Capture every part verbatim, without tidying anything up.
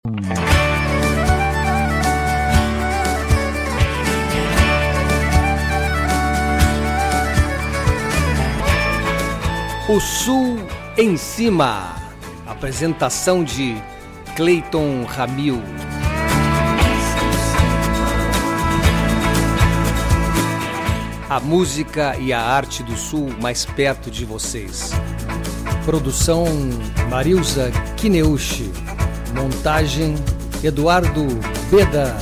O Sul em Cima. Apresentação de Cleiton Ramil. A música e a arte do Sul mais perto de vocês. Produção Marilza Kineuchi. Montagem Eduardo Beda.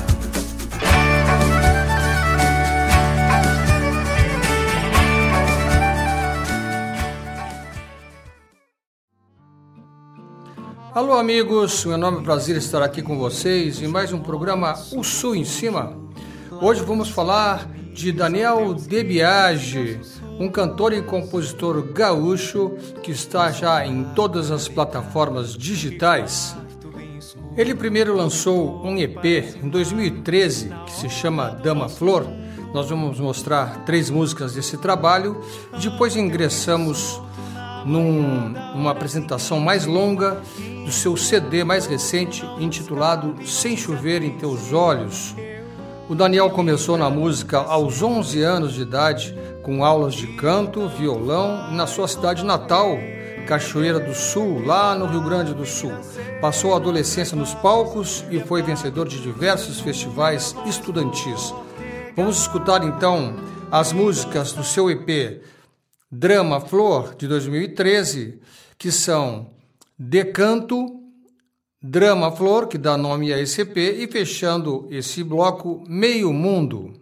Alô amigos, meu nome é prazer estar aqui com vocês em mais um programa O Sul em Cima. Hoje vamos falar de Daniel De Biagi, um cantor e compositor gaúcho que está já em todas as plataformas digitais. Ele primeiro lançou um E P em dois mil e treze que se chama Dama Flor. Nós vamos mostrar três músicas desse trabalho e depois ingressamos num, numa apresentação mais longa do seu C D mais recente, intitulado Sem Chover em Teus Olhos. O Daniel começou na música aos onze anos de idade, com aulas de canto, violão, na sua cidade natal, Cachoeira do Sul, lá no Rio Grande do Sul. Passou a adolescência nos palcos e foi vencedor de diversos festivais estudantis. Vamos escutar então as músicas do seu E P Dama Flor, de dois mil e treze, que são Decanto, Dama Flor, que dá nome a esse E P, e fechando esse bloco, Meio Mundo.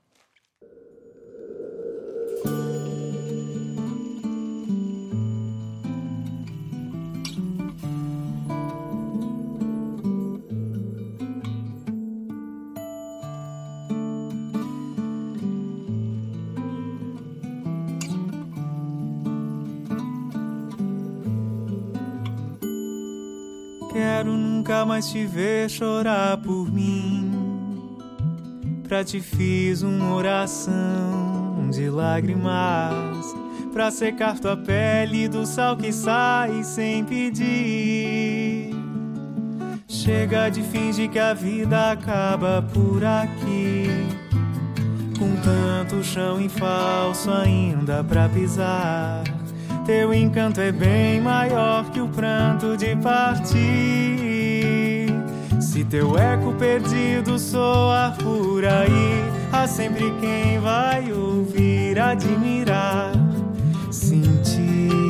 Quero nunca mais te ver chorar por mim. Pra ti fiz uma oração de lágrimas, pra secar tua pele do sal que sai sem pedir. Chega de fingir que a vida acaba por aqui, com tanto chão em falso ainda pra pisar. Teu encanto é bem maior que o pranto de partir. Se teu eco perdido soar por aí, há sempre quem vai ouvir, admirar, sentir.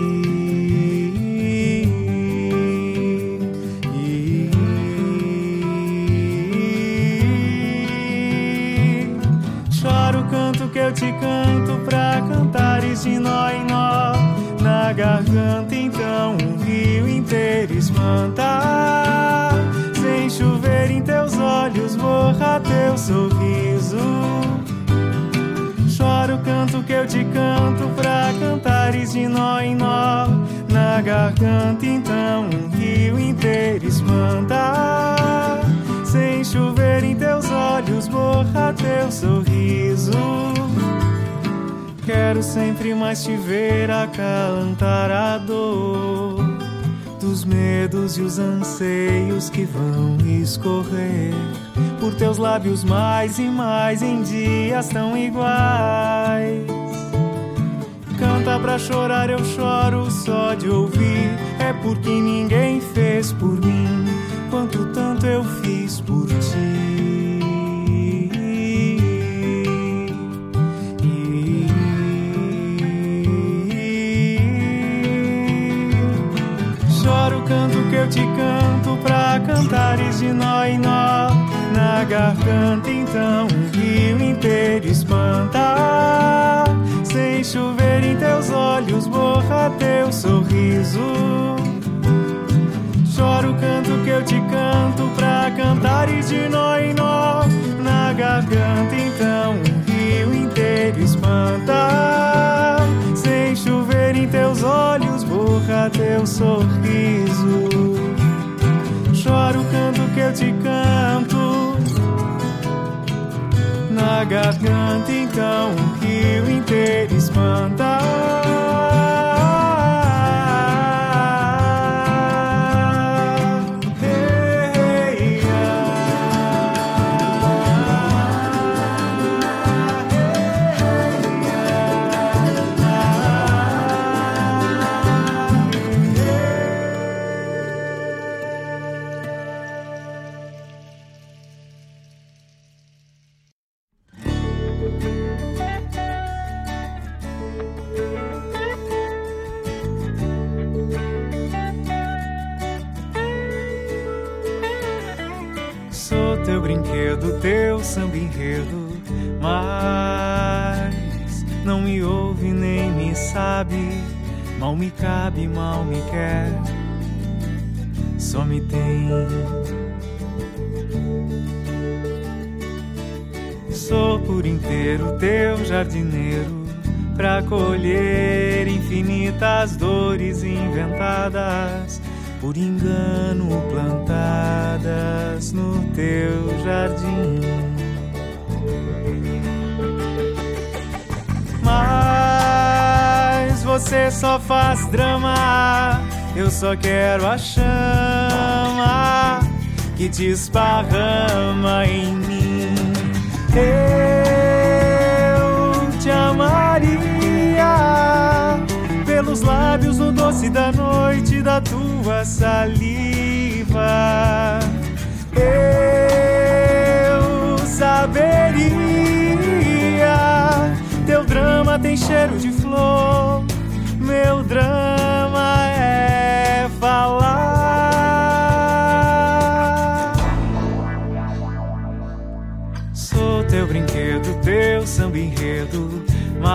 Chora o canto que eu te canto pra cantares de nó em nó. Na garganta então um rio inteiro espanta. Sem chover em teus olhos borra teu sorriso. Chora o canto que eu te canto pra cantares de nó em nó. Na garganta então um rio inteiro espanta. Sem chover em teus olhos borra teu sorriso. Quero sempre mais te ver acalentar a dor dos medos e os anseios que vão escorrer por teus lábios mais e mais em dias tão iguais. Canta pra chorar, eu choro só de ouvir. É porque ninguém fez por mim quanto tanto eu fiz por ti. Canto que eu te canto pra cantares de nó em nó. Na garganta então um rio inteiro espanta. Sem chover em teus olhos borra teu sorriso. Chora o canto que eu te canto pra cantares de nó em nó. Na garganta então um rio inteiro espanta. Sem chover em teus olhos borra teu sorriso. Chora o canto que eu te canto. Na garganta então um rio inteiro espanta. Hey, hey, teu brinquedo, teu samba enredo, mas não me ouve nem me sabe, mal me cabe, mal me quer, só me tem. Sou por inteiro teu jardineiro, pra colher infinitas dores inventadas, por engano plantadas no teu jardim. Mas você só faz drama, eu só quero a chama que te esparrama em mim. Eu te amaria pelos lábios no doce da noite da tua saliva. Eu saberia, teu drama tem cheiro de flor, meu drama é falar. Sou teu brinquedo, teu samba enredo,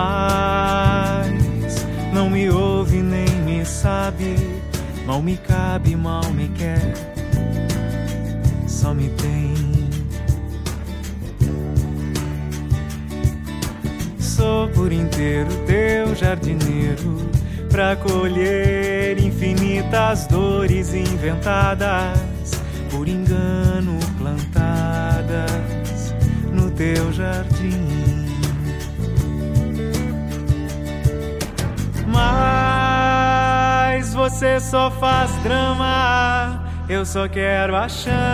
mas não me ouve nem me sabe, mal me cabe, mal me quer, só me tem. Sou por inteiro teu jardineiro, pra colher infinitas dores inventadas, por engano plantadas no teu jardim. Mas você só faz drama, eu só quero a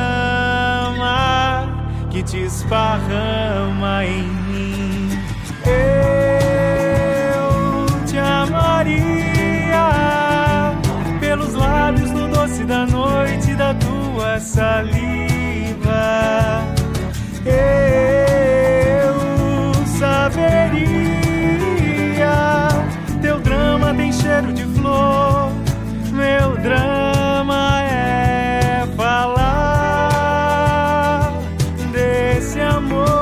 chama que te esparrama em mim. Eu te amaria pelos lábios no doce da noite da tua saliva. Eu saberia, teu drama tem cheiro de flor, meu drama é falar desse amor.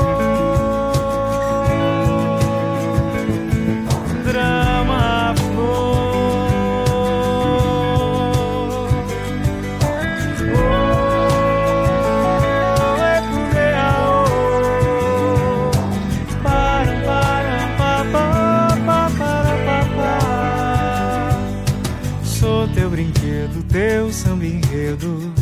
Teu samba enredo.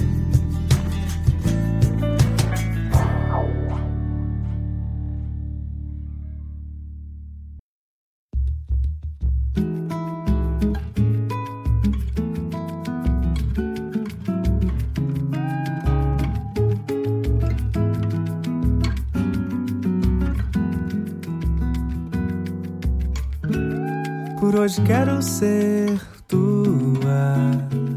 Por hoje quero ser tua.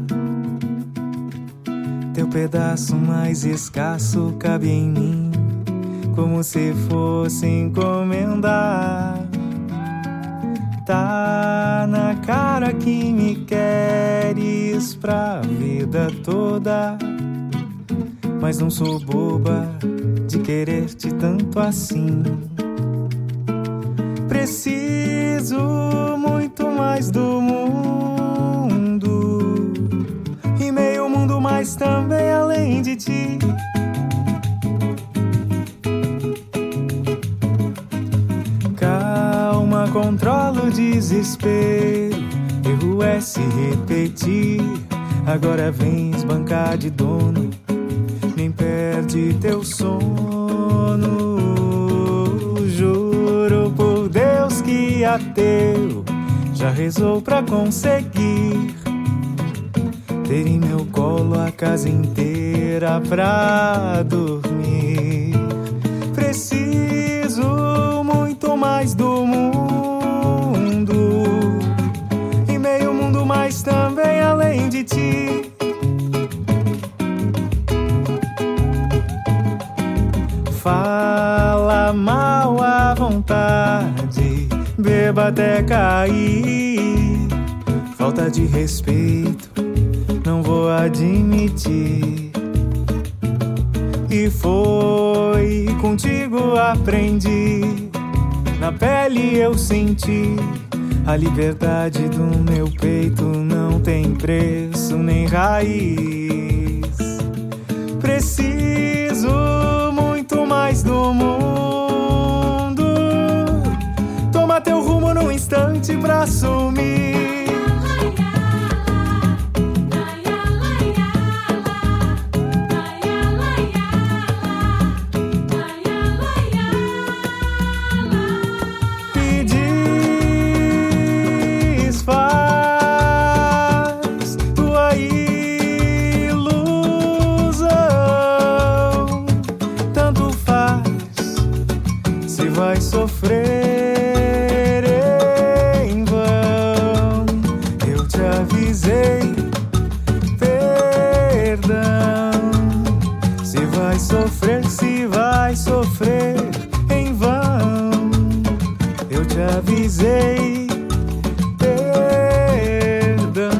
Teu pedaço mais escasso cabe em mim, como se fosse encomendar. Tá na cara que me queres pra vida toda, mas não sou boba de querer-te tanto assim. Preciso muito mais do mundo e meio mundo, mas também além de ti. Calma, controla o desespero, erro é se repetir. Agora vens bancar de dono, nem perde teu sono. Juro por Deus que ateu já rezou pra conseguir ter em meu colo a casa inteira pra dormir. Preciso muito mais do mundo e meio mundo, mas também além de ti. Fala mal à vontade, beba até cair. Falta de respeito não vou admitir. E foi contigo aprendi, na pele eu senti, a liberdade do meu peito não tem preço nem raiz. Preciso muito mais do mundo. Toma teu rumo num instante pra assumir. Sofrer em vão, eu te avisei, perdão. Se vai sofrer, se vai sofrer em vão, eu te avisei, perdão.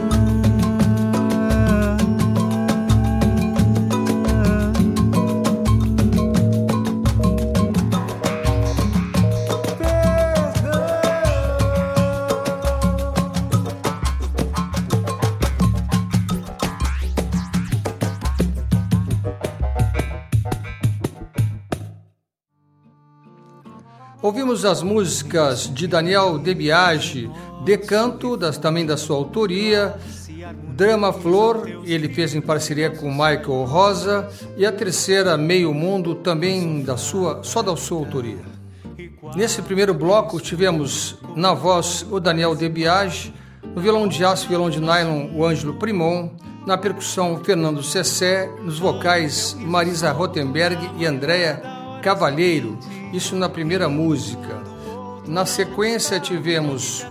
Ouvimos as músicas de Daniel Debiage, Decanto, das, também da sua autoria, Drama Flor, ele fez em parceria com Michael Rosa, e a terceira, Meio Mundo, também da sua, só da sua autoria. Nesse primeiro bloco tivemos na voz o Daniel Debiage, no violão de aço e violão de nylon o Ângelo Primon, na percussão Fernando Cessé, nos vocais Marisa Rothenberg e Andréa Cavalheiro, isso na primeira música. Na sequência tivemos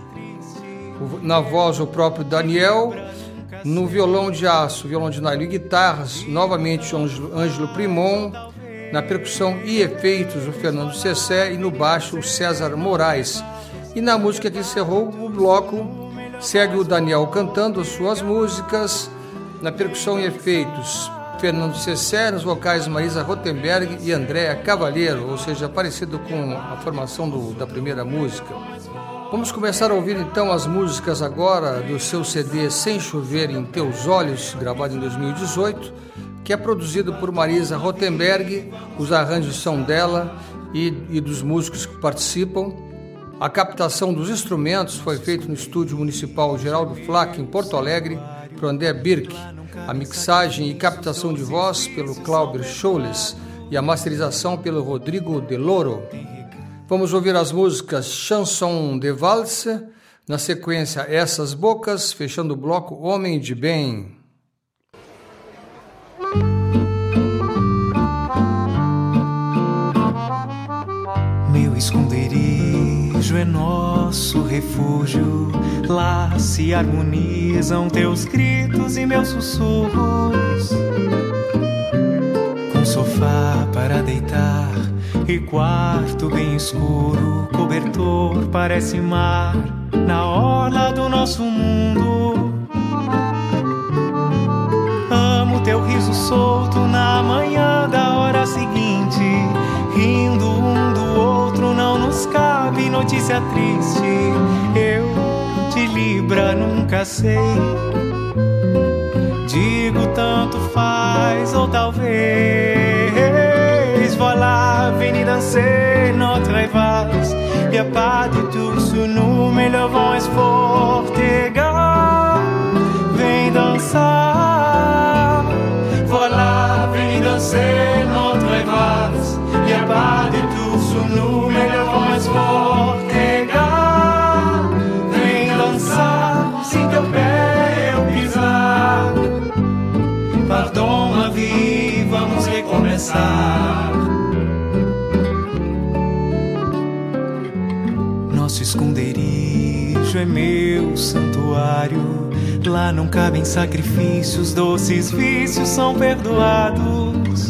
na voz o próprio Daniel, no violão de aço, violão de nylon e guitarras, novamente o Ângelo Primon, na percussão e efeitos o Fernando Cessé e no baixo o César Moraes. E na música que encerrou o bloco, segue o Daniel cantando as suas músicas, na percussão e efeitos Fernando Cessé, nos vocais Marisa Rothenberg e Andréa Cavalheiro, ou seja, parecido com a formação do, da primeira música. Vamos começar a ouvir então as músicas agora do seu C D Sem Chover em Teus Olhos, gravado em dois mil e dezoito, que é produzido por Marisa Rothenberg, os arranjos são dela e, e dos músicos que participam. A captação dos instrumentos foi feita no Estúdio Municipal Geraldo Flack, em Porto Alegre, por André Birk. A mixagem e captação de voz pelo Clauber Scholes e a masterização pelo Rodrigo Deloro. Vamos ouvir as músicas Chanson de Valse, na sequência Essas Bocas, fechando o bloco Homem de Bem. Meu esconderijo é nosso refúgio, lá se harmonizam teus gritos e meus sussurros. Com sofá para deitar e quarto bem escuro, cobertor parece mar na orla do nosso mundo. Amo teu riso solto na manhã da hora seguinte, rindo um do outro, não nos cabe notícia triste. Eu de Libra nunca sei, digo tanto faz ou talvez. Voilà, venez danser notre valse, y a pas de tout sous nous, mais le vent est fort égal. Vem dançar, voilà, venez danser notre valse, y a pas de tout sous nous, mais le vent est fort égal. Vem dançar, se teu pé eu pisar. Pardon, ma vie, vamos recomeçar. Nosso esconderijo é meu santuário, lá não cabem sacrifícios, doces vícios são perdoados.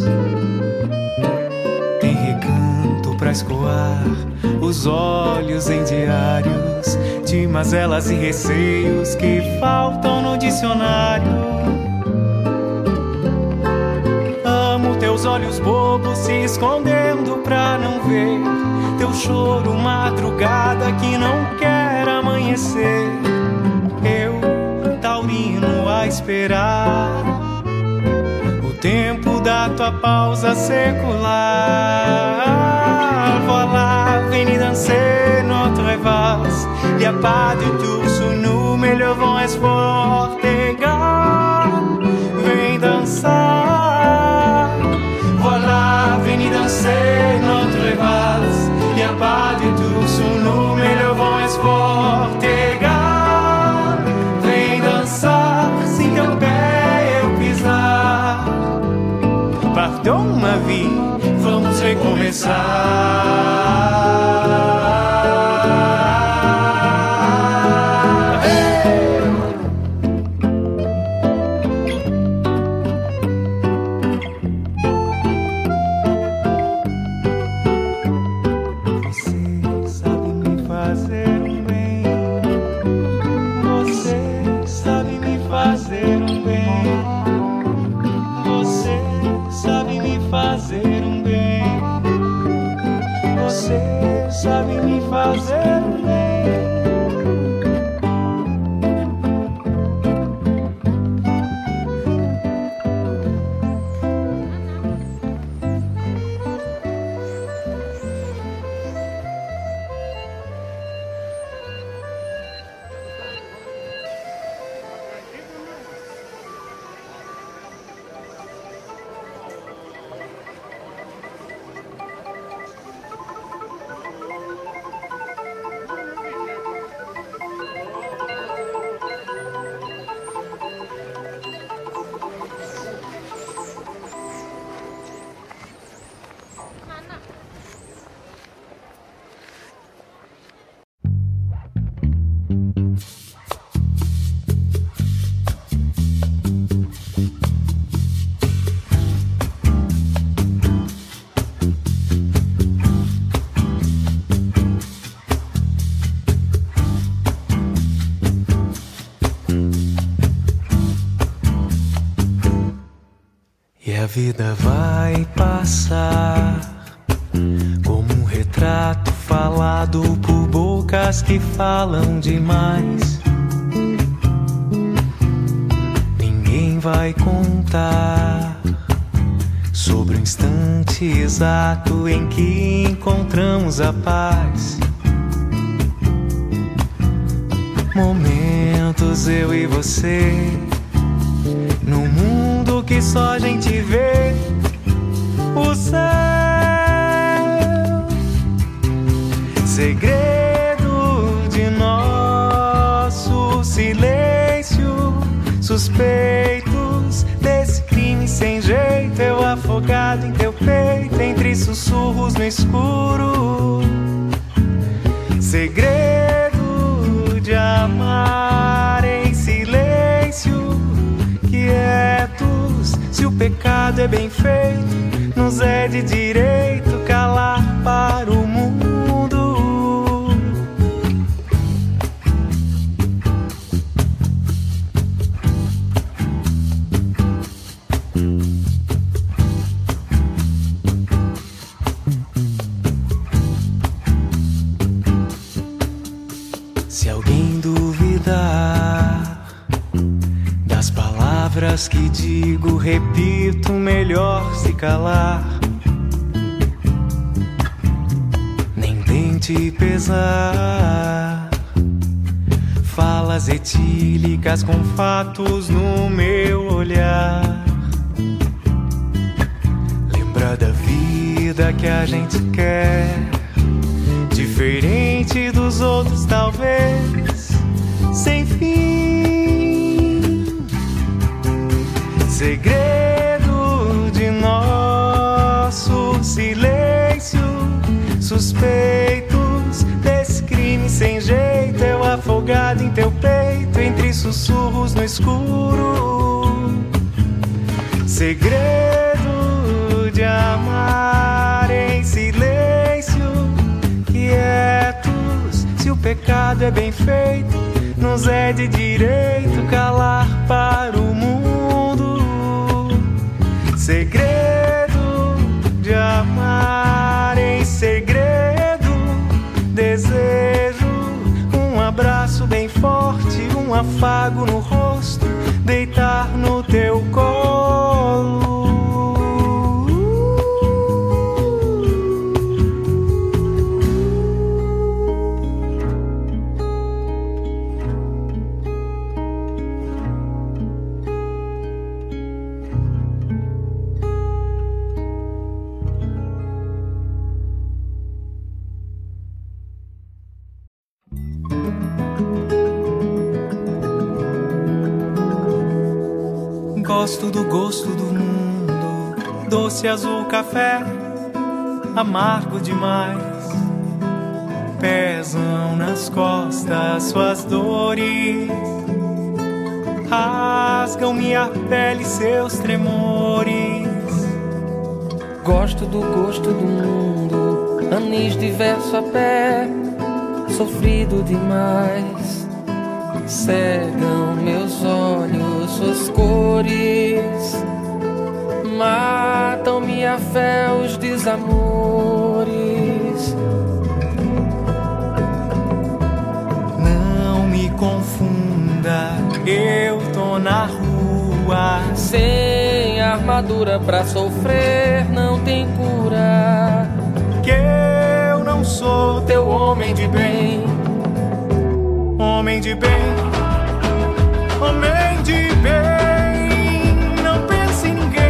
Tem recanto pra escoar os olhos em diários de mazelas e receios que faltam no dicionário. Amo teu teus olhos bobos se escondendo pra não ver teu choro, madrugada que não quer amanhecer. Eu, taurino, a esperar o tempo da tua pausa secular. Voilà, veni danser notre valse. Y a pas du tout sous nous, mais le vent est fort égal. Vem dançar. Voilà, veni danser notre valse. Y a pas du tout sous nous, mais le vent est fort égal. Vem dançar, se teu pé eu pisar. Pardon, ma vie, vamos recomeçar. Sabe me fazer bem. A vida vai passar como um retrato falado por bocas que falam demais. Ninguém vai contar sobre o instante exato em que encontramos a paz. Momentos eu e você no mundo que só a gente vê o céu. Segredo de nosso silêncio, suspeitos desse crime sem jeito. Eu afogado em teu peito, entre sussurros no escuro. Segredo de amar em silêncio, quietos, se o pecado é bem feito, nos é de direito calar para o mundo. Se alguém duvidar das palavras que digo, repito, melhor se calar. Nem tente pesar falas etílicas com fatos no meu olhar. Lembra da vida que a gente quer, diferente dos outros talvez, sem fim. Segredo de nosso silêncio, suspeitos desse crime sem jeito. Eu afogado em teu peito, entre sussurros no escuro. Segredo de amar em silêncio, quietos, se o pecado é bem feito, nos é de direito calar para o mundo. Segredo de amar em segredo. Desejo um abraço bem forte, um afago no rosto, deitar no teu colo. Gosto do gosto do mundo, doce azul café, amargo demais. Pesam nas costas suas dores, rasgam minha pele seus tremores. Gosto do gosto do mundo, anis diverso a pé, sofrido demais. Cegam meus olhos, suas cores, matam minha fé, os desamores. Não me confunda, eu tô na rua, sem armadura pra sofrer, não tem cura. Que eu não sou teu homem de bem. Homem de bem, homem de bem, não pense em ninguém.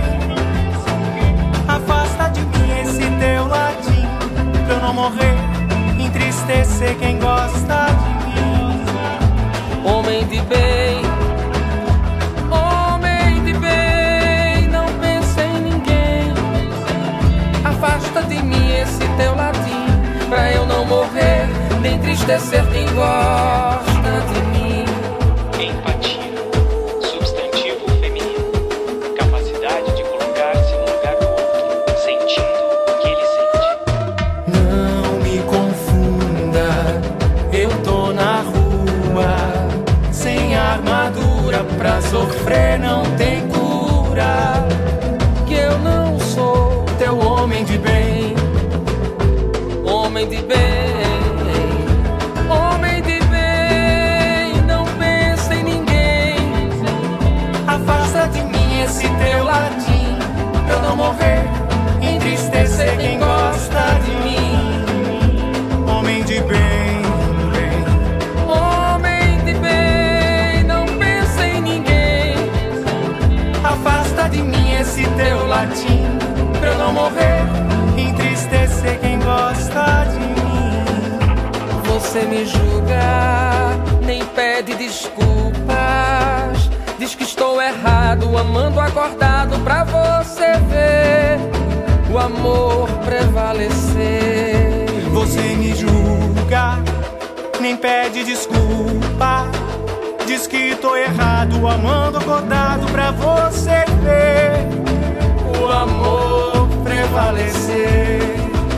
Afasta de mim esse teu latim, pra eu não morrer, entristecer quem gosta de mim. Homem de bem, homem de bem, não pense em ninguém. Afasta de mim esse teu latim, pra eu não morrer, nem entristecer quem gosta de mim. Empatia, substantivo feminino, capacidade de colocar-se no lugar do outro, sentindo o que ele sente. Não me confunda, eu tô na rua, sem armadura pra sofrer, não tem cura. Que eu não sou teu homem de bem. Homem de bem, homem de bem, não pensa em ninguém. Afasta de mim esse teu latim, pra eu não morrer, entristecer quem gosta de mim. Homem de bem, bem. Homem de bem, não pensa em ninguém. Afasta de mim esse teu latim, pra eu não morrer, entristecer quem gosta de mim. Você me julga, nem pede desculpas, diz que estou errado, amando acordado pra você ver o amor prevalecer. Você me julga, nem pede desculpa, diz que tô errado, amando acordado pra você ver o amor prevalecer.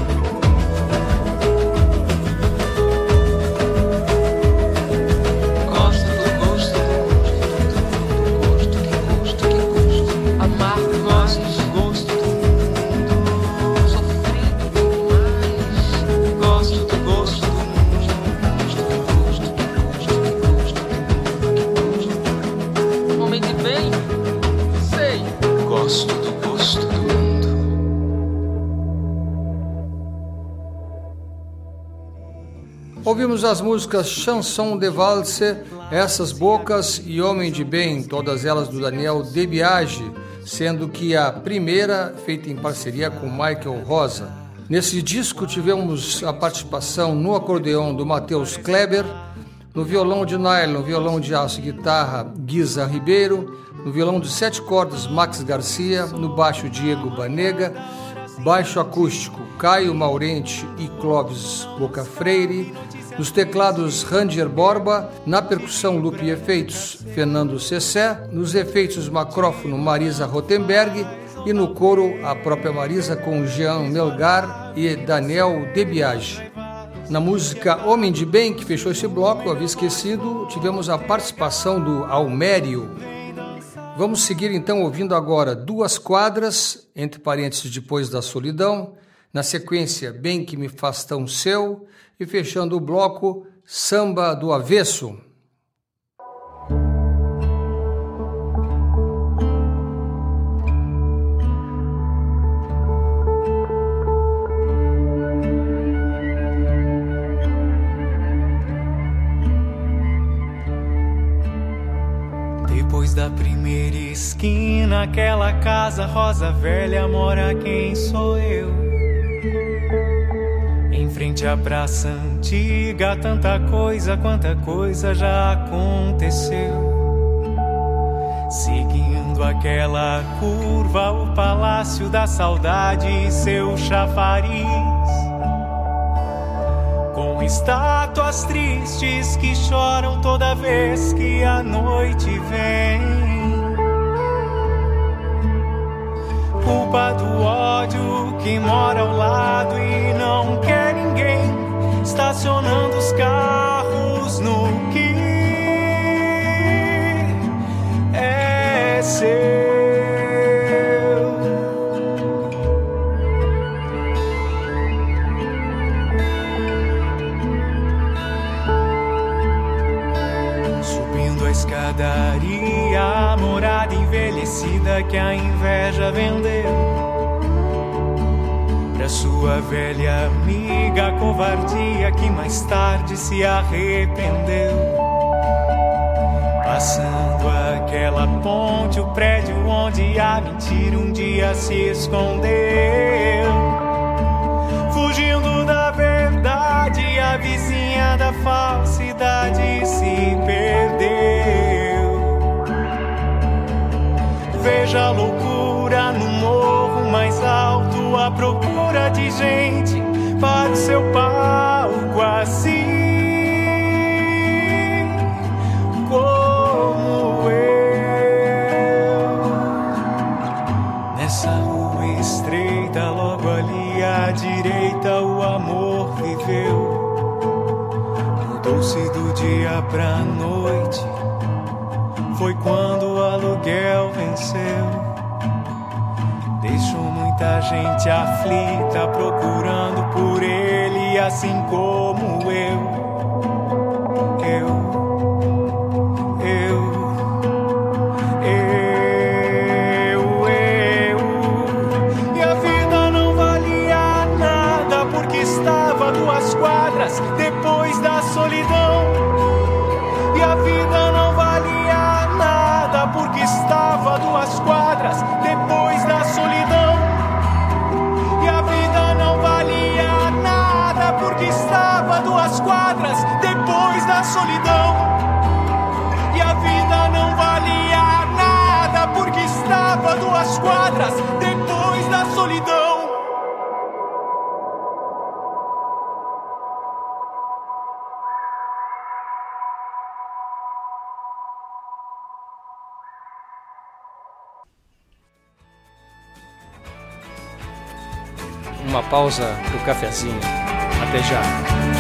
Ouvimos as músicas Chanson de Valse, Essas Bocas e Homem de Bem, todas elas do Daniel Debiage, sendo que a primeira feita em parceria com Michael Rosa. Nesse disco tivemos a participação no acordeão do Matheus Kleber, no violão de nylon, violão de aço e guitarra Guisa Ribeiro, no violão de sete cordas Max Garcia, no baixo Diego Banega, baixo acústico Caio Maurente e Clóvis Boca Freire, nos teclados Ranger Borba, na percussão loop e efeitos Fernando Cessé, nos efeitos macrófono Marisa Rotenberg e no coro a própria Marisa com Jean Melgar e Daniel Debiage. Na música Homem de Bem, que fechou esse bloco, havia esquecido, tivemos a participação do Almério. Vamos seguir então ouvindo agora Duas Quadras, entre parênteses, Depois da Solidão, na sequência Bem Que Me Faz Tão Seu e fechando o bloco Samba do Avesso. Depois da primeira esquina, aquela casa rosa velha, mora quem sou eu. Em frente à praça antiga, tanta coisa, quanta coisa já aconteceu. Seguindo aquela curva, o Palácio da Saudade e seu chafariz, com estátuas tristes que choram toda vez que a noite vem. Culpa do ódio que mora ao lado e não quer ninguém, estacionando os carros no que é seu. Escadaria, a morada envelhecida que a inveja vendeu pra sua velha amiga, a covardia que mais tarde se arrependeu. Passando aquela ponte, o prédio onde a mentira um dia se escondeu. Fugindo da verdade, a vizinha da falsidade se perdeu. Veja a loucura no morro mais alto, à procura de gente para o seu palco, assim como eu. Nessa rua estreita, logo ali à direita, o amor viveu. Mudou-se do dia pra noite, foi quando o aluguel venceu. Deixou muita gente aflita, procurando por ele, assim como eu. Eu, eu, eu, eu. E a vida não valia nada, porque estava a duas quadras depois da solidão. E a vida não valia nada, porque estava a duas quadras depois da solidão. E a vida não valia nada, porque estava a duas quadras depois da solidão. E a vida não valia nada, porque estava a duas quadras depois da solidão. Uma pausa pro cafezinho. Até já.